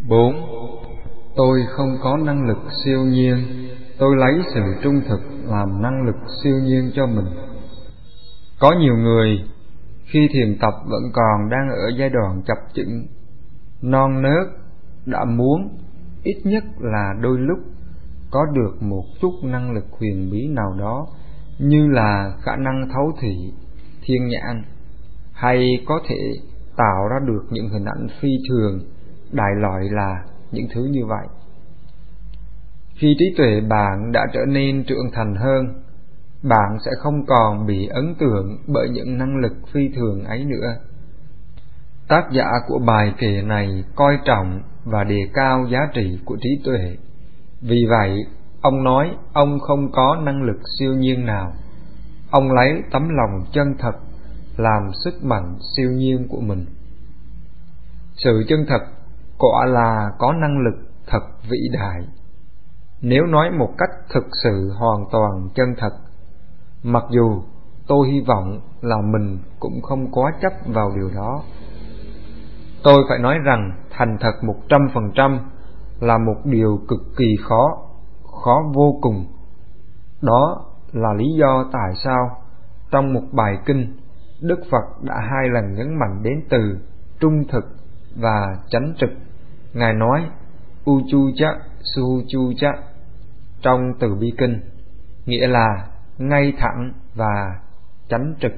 4. Tôi không có năng lực siêu nhiên, tôi lấy sự trung thực làm năng lực siêu nhiên cho mình. Có nhiều người khi thiền tập vẫn còn đang ở giai đoạn chập chững, non nớt, đã muốn ít nhất là đôi lúc có được một chút năng lực huyền bí nào đó, như là khả năng thấu thị, thiên nhãn, hay có thể tạo ra được những hình ảnh phi thường, đại loại là những thứ như vậy. Khi trí tuệ bạn đã trở nên trưởng thành hơn, bạn sẽ không còn bị ấn tượng bởi những năng lực phi thường ấy nữa. Tác giả của bài kệ này coi trọng và đề cao giá trị của trí tuệ. Vì vậy, ông nói ông không có năng lực siêu nhiên nào. Ông lấy tấm lòng chân thật làm sức mạnh siêu nhiên của mình. Sự chân thật quả là có năng lực thật vĩ đại. Nếu nói một cách thực sự hoàn toàn chân thật, mặc dù tôi hy vọng là mình cũng không quá chấp vào điều đó, tôi phải nói rằng thành thật 100% là một điều cực kỳ khó vô cùng. Đó là lý do tại sao trong một bài kinh, Đức Phật đã 2 lần nhấn mạnh đến từ trung thực và chánh trực. Ngài nói Uchucha Suchucha trong từ bi kinh, nghĩa là ngay thẳng và chánh trực.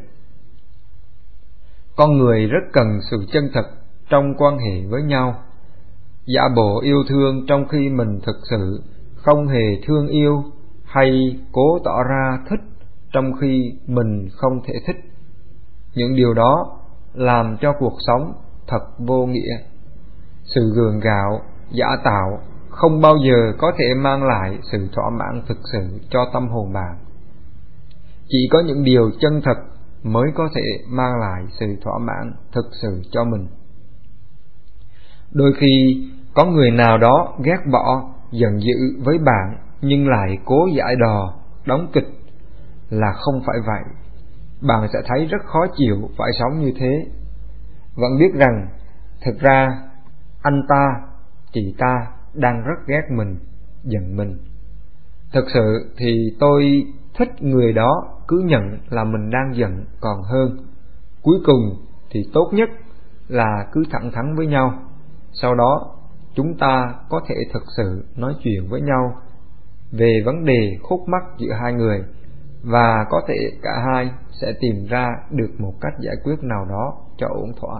Con người rất cần sự chân thật trong quan hệ với nhau. Giả bộ yêu thương trong khi mình thực sự không hề thương yêu, hay cố tỏ ra thích trong khi mình không thể thích. Những điều đó làm cho cuộc sống thật vô nghĩa. Sự gượng gạo, giả tạo không bao giờ có thể mang lại sự thỏa mãn thực sự cho tâm hồn bạn. Chỉ có những điều chân thật mới có thể mang lại sự thỏa mãn thực sự cho mình. Đôi khi có người nào đó ghét bỏ, giận dữ với bạn nhưng lại cố giải đò, đóng kịch là không phải vậy. Bạn sẽ thấy rất khó chịu phải sống như thế. Vẫn biết rằng thực ra anh ta, chị ta đang rất ghét mình, giận mình. Thực sự thì tôi thích người đó cứ nhận là mình đang giận còn hơn. Cuối cùng thì tốt nhất là cứ thẳng thắn với nhau. Sau đó chúng ta có thể thực sự nói chuyện với nhau về vấn đề khúc mắc giữa hai người, và có thể cả hai sẽ tìm ra được một cách giải quyết nào đó cho ổn thỏa.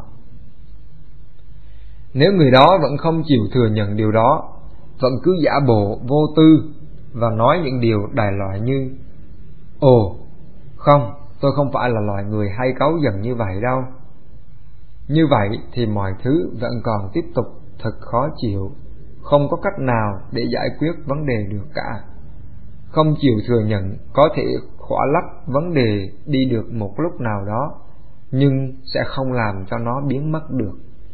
Nếu người đó vẫn không chịu thừa nhận điều đó, vẫn cứ giả bộ vô tư và nói những điều đại loại như ồ, không, tôi không phải là loại người hay cáu giận như vậy đâu. Như vậy thì mọi thứ vẫn còn tiếp tục thật khó chịu, không có cách nào để giải quyết vấn đề được cả. Không chịu thừa nhận có thể khỏa lấp vấn đề đi được một lúc nào đó, nhưng sẽ không làm cho nó biến mất được.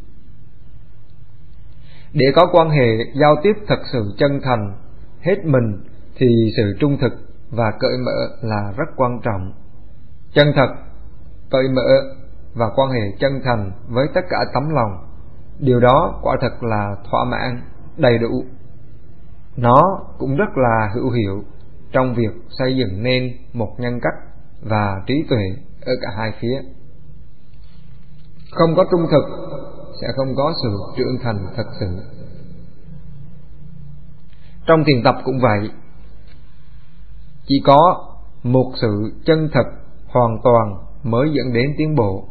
Để có quan hệ giao tiếp thật sự chân thành, hết mình, thì sự trung thực và cởi mở là rất quan trọng. Chân thật, cởi mở và quan hệ chân thành với tất cả tấm lòng, điều đó quả thật là thỏa mãn, đầy đủ. Nó cũng rất là hữu hiệu trong việc xây dựng nên một nhân cách và trí tuệ ở cả hai phía. Không có trung thực sẽ không có sự trưởng thành thật sự. Trong thiền tập cũng vậy, chỉ có một sự chân thật hoàn toàn mới dẫn đến tiến bộ.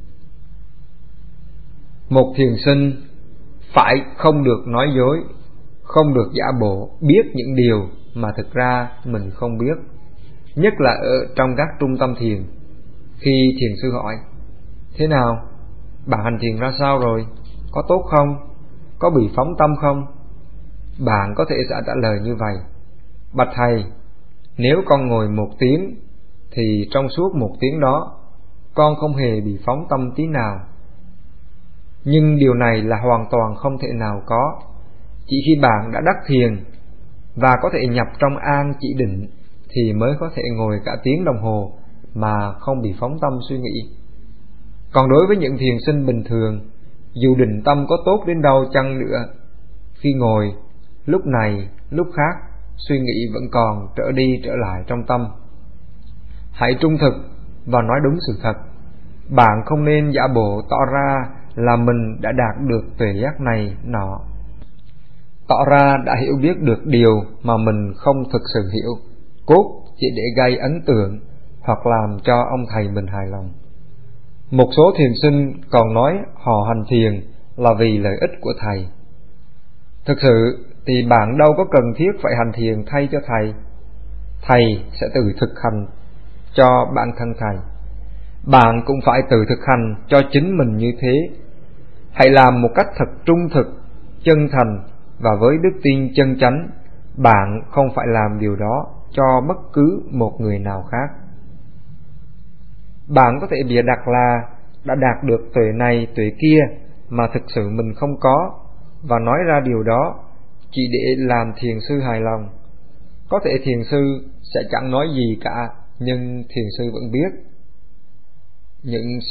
Một thiền sinh phải không được nói dối, không được giả bộ biết những điều mà thực ra mình không biết. Nhất là ở trong các trung tâm thiền, khi thiền sư hỏi thế nào, bạn hành thiền ra sao rồi, có tốt không, có bị phóng tâm không, bạn có thể sẽ trả lời như vậy: bạch thầy, nếu con ngồi 1 tiếng thì trong suốt 1 tiếng đó con không hề bị phóng tâm tí nào. Nhưng điều này là hoàn toàn không thể nào có. Chỉ khi bạn đã đắc thiền và có thể nhập trong an chỉ định thì mới có thể ngồi cả tiếng đồng hồ mà không bị phóng tâm suy nghĩ. Còn đối với những thiền sinh bình thường, dù định tâm có tốt đến đâu chăng nữa Khi ngồi, lúc này, lúc khác, suy nghĩ vẫn còn trở đi trở lại trong tâm. Hãy trung thực và nói đúng sự thật. Bạn không nên giả bộ tỏ ra là mình đã đạt được tuệ giác này nọ, tỏ ra đã hiểu biết được điều mà mình không thực sự hiểu, cốt chỉ để gây ấn tượng hoặc làm cho ông thầy mình hài lòng. Một số thiền sinh còn nói họ hành thiền là vì lợi ích của thầy. Thực sự thì bạn đâu có cần thiết phải hành thiền thay cho thầy. Thầy sẽ tự thực hành cho bản thân thầy. Bạn cũng phải tự thực hành cho chính mình như thế. Hãy làm một cách thật trung thực, chân thành và với đức tin chân chánh. Bạn không phải làm điều đó cho bất cứ một người nào khác. Bạn có thể bịa đặt là đã đạt được tuệ này tuệ kia mà thực sự mình không có, và nói ra điều đó chỉ để làm thiền sư hài lòng. Có thể thiền sư sẽ chẳng nói gì cả, nhưng thiền sư vẫn biết. Những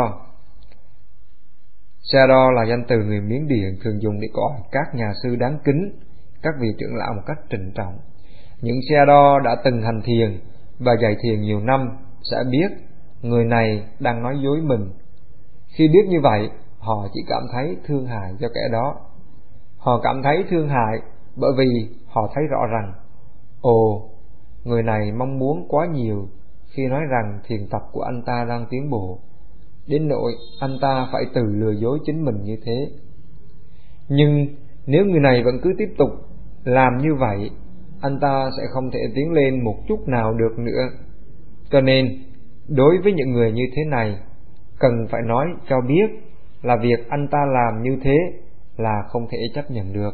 Sayadaw là danh từ người Miến Điện thường dùng để gọi các nhà sư đáng kính, các vị trưởng lão một cách trịnh trọng. Những Sayadaw đã từng hành thiền và dạy thiền nhiều năm sẽ biết người này đang nói dối mình. Khi biết như vậy, họ chỉ cảm thấy thương hại cho kẻ đó. Họ cảm thấy thương hại bởi vì họ thấy rõ rằng, người này mong muốn quá nhiều khi nói rằng thiền tập của anh ta đang tiến bộ, đến nỗi anh ta phải tự lừa dối chính mình như thế. Nhưng nếu người này vẫn cứ tiếp tục làm như vậy, anh ta sẽ không thể tiến lên một chút nào được nữa. Cho nên, đối với những người như thế này, cần phải nói cho biết là việc anh ta làm như thế là không thể chấp nhận được.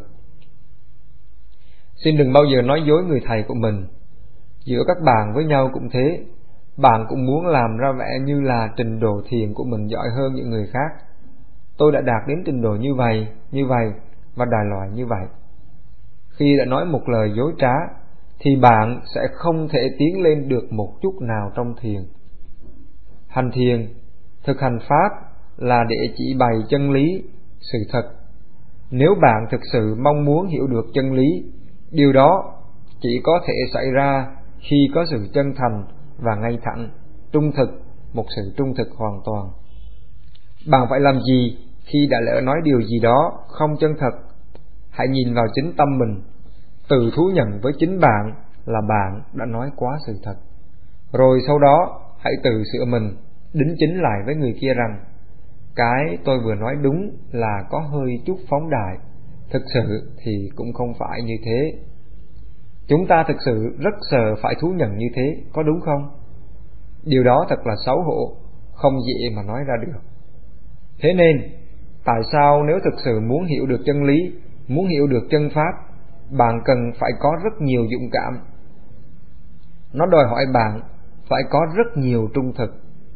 Xin đừng bao giờ nói dối người thầy của mình. Giữa các bạn với nhau cũng thế. Bạn cũng muốn làm ra vẻ như là trình độ thiền của mình giỏi hơn những người khác. Tôi đã đạt đến trình độ như vậy và đại loại như vậy. Khi đã nói một lời dối trá thì bạn sẽ không thể tiến lên được một chút nào trong thiền. Hành thiền, thực hành pháp là để chỉ bày chân lý, sự thật. Nếu bạn thực sự mong muốn hiểu được chân lý, điều đó chỉ có thể xảy ra khi có sự chân thành và ngay thẳng, trung thực, một sự trung thực hoàn toàn. Bạn phải làm gì khi đã lỡ nói điều gì đó không chân thật? Hãy nhìn vào chính tâm mình, tự thú nhận với chính bạn là bạn đã nói quá sự thật. Rồi sau đó hãy tự sửa mình, đính chính lại với người kia rằng cái tôi vừa nói đúng là có hơi chút phóng đại, thực sự thì cũng không phải như thế. Chúng ta thực sự rất sợ phải thú nhận như thế, có đúng không? Điều đó thật là xấu hổ, không dễ mà nói ra được. Thế nên, tại sao nếu thực sự muốn hiểu được chân lý, muốn hiểu được chân pháp, bạn cần phải có rất nhiều dũng cảm. Nó đòi hỏi bạn phải có rất nhiều trung thực.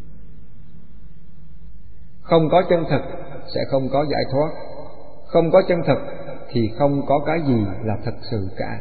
Không có chân thực sẽ không có giải thoát. Không có chân thực thì không có cái gì là thật sự cả.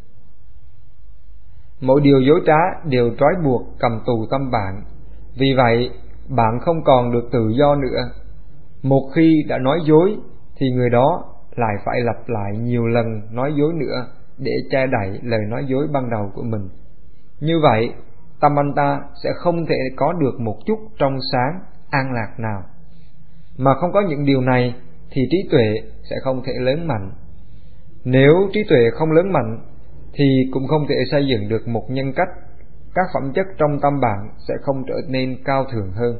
Mỗi điều dối trá đều trói buộc cầm tù tâm bạn. Vì vậy, bạn không còn được tự do nữa. Một khi đã nói dối thì người đó lại phải lặp lại nhiều lần nói dối nữa để che đậy lời nói dối ban đầu của mình. Như vậy, tâm anh ta sẽ không thể có được một chút trong sáng, an lạc nào. Mà không có những điều này thì trí tuệ sẽ không thể lớn mạnh. Nếu trí tuệ không lớn mạnh thì cũng không thể xây dựng được một nhân cách. Các phẩm chất trong tâm bạn sẽ không trở nên cao thượng hơn.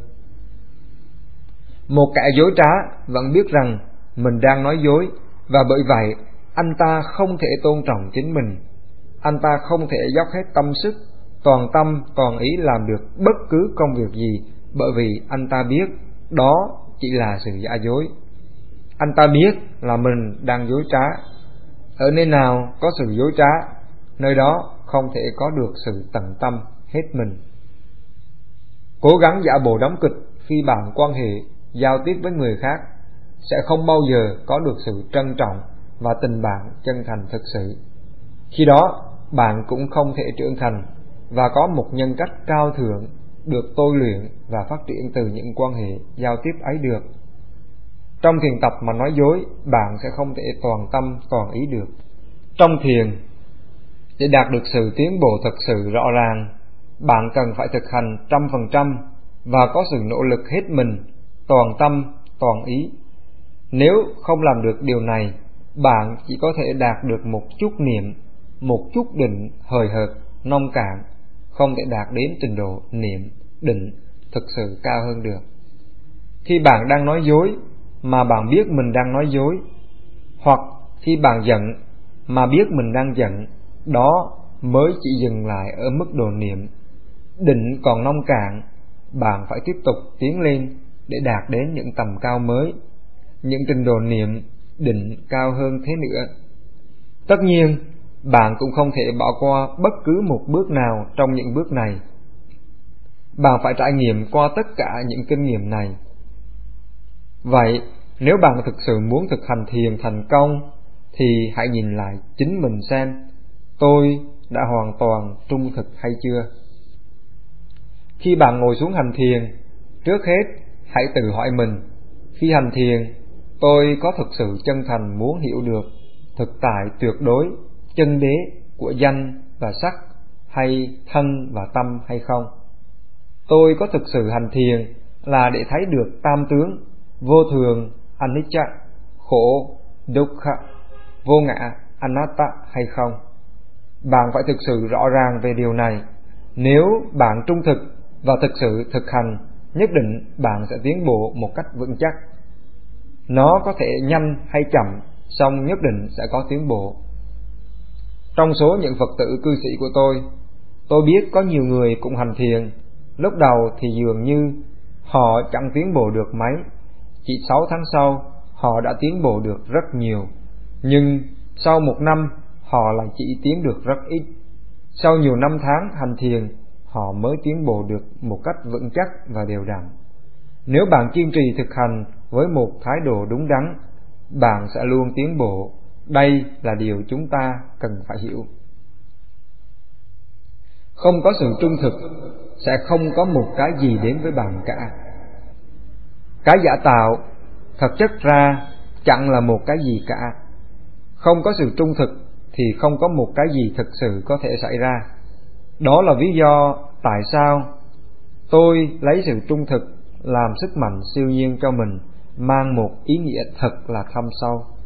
Một kẻ dối trá vẫn biết rằng mình đang nói dối, và bởi vậy anh ta không thể tôn trọng chính mình. Anh ta không thể dốc hết tâm sức, toàn tâm, toàn ý làm được bất cứ công việc gì, bởi vì anh ta biết đó chỉ là sự giả dối. Anh ta biết là mình đang dối trá. Ở nơi nào có sự dối trá, nơi đó không thể có được sự tận tâm hết mình. Cố gắng giả bộ đóng kịch khi bạn quan hệ, giao tiếp với người khác sẽ không bao giờ có được sự trân trọng và tình bạn chân thành thực sự. Khi đó, bạn cũng không thể trưởng thành và có một nhân cách cao thượng được tôi luyện và phát triển từ những quan hệ giao tiếp ấy được. Trong thiền tập mà nói dối, bạn sẽ không thể toàn tâm toàn ý được. Trong thiền, để đạt được sự tiến bộ thật sự rõ ràng, bạn cần phải thực hành 100% và có sự nỗ lực hết mình, toàn tâm toàn ý. Nếu không làm được điều này, bạn chỉ có thể đạt được một chút niệm, một chút định hời hợt, nông cạn, không thể đạt đến trình độ niệm, định thực sự cao hơn được. Khi bạn đang nói dối mà bạn biết mình đang nói dối, hoặc khi bạn giận mà biết mình đang giận, đó mới chỉ dừng lại ở mức độ niệm. Định còn nông cạn, bạn phải tiếp tục tiến lên để đạt đến những tầm cao mới, những trình độ niệm, định cao hơn thế nữa. Tất nhiên, bạn cũng không thể bỏ qua bất cứ một bước nào trong những bước này. Bạn phải trải nghiệm qua tất cả những kinh nghiệm này. Vậy, nếu bạn thực sự muốn thực hành thiền thành công, thì hãy nhìn lại chính mình xem, tôi đã hoàn toàn trung thực hay chưa? Khi bạn ngồi xuống hành thiền, trước hết hãy tự hỏi mình, khi hành thiền, tôi có thực sự chân thành muốn hiểu được thực tại tuyệt đối, chân đế của danh và sắc, hay thân và tâm hay không? Tôi có thực sự hành thiền là để thấy được tam tướng, vô thường, anicca, khổ, dukkha, vô ngã, anatta hay không? Bạn phải thực sự rõ ràng về điều này. Nếu bạn trung thực và thực sự thực hành, nhất định bạn sẽ tiến bộ một cách vững chắc. Nó có thể nhanh hay chậm, song nhất định sẽ có tiến bộ. Trong số những Phật tử cư sĩ của tôi biết có nhiều người cũng hành thiền. Lúc đầu thì dường như họ chẳng tiến bộ được mấy, chỉ 6 tháng sau họ đã tiến bộ được rất nhiều. Nhưng sau 1 năm họ lại chỉ tiến được rất ít. Sau nhiều năm tháng hành thiền, họ mới tiến bộ được một cách vững chắc và đều đặn. Nếu bạn kiên trì thực hành với một thái độ đúng đắn, bạn sẽ luôn tiến bộ. Đây là điều chúng ta cần phải hiểu. Không có sự trung thực, sẽ không có một cái gì đến với bạn cả. Cái giả tạo, thật chất ra chẳng là một cái gì cả. Không có sự trung thực thì không có một cái gì thực sự có thể xảy ra. Đó là lý do tại sao tôi lấy sự trung thực làm sức mạnh siêu nhiên cho mình, mang một ý nghĩa thật là thâm sâu.